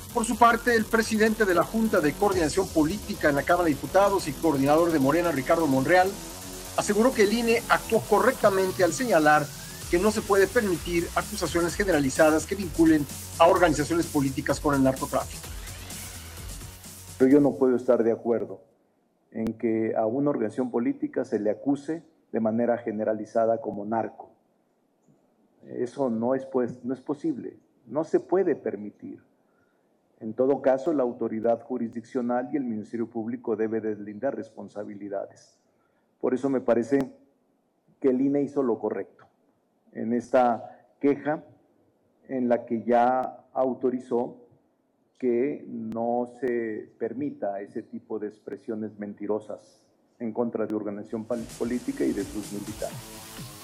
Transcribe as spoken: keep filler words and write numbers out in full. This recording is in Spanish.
Por su parte, el presidente de la Junta de Coordinación Política en la Cámara de Diputados y coordinador de Morena, Ricardo Monreal, aseguró que el I N E actuó correctamente al señalar que no se puede permitir acusaciones generalizadas que vinculen a organizaciones políticas con el narcotráfico. Pero yo no puedo estar de acuerdo en que a una organización política se le acuse de manera generalizada como narco. Eso no es, pues, no es posible, no se puede permitir. En todo caso, la autoridad jurisdiccional y el Ministerio Público debe deslindar responsabilidades. Por eso me parece que el I N E hizo lo correcto en esta queja en la que ya autorizó que no se permita ese tipo de expresiones mentirosas en contra de organización política y de sus militantes.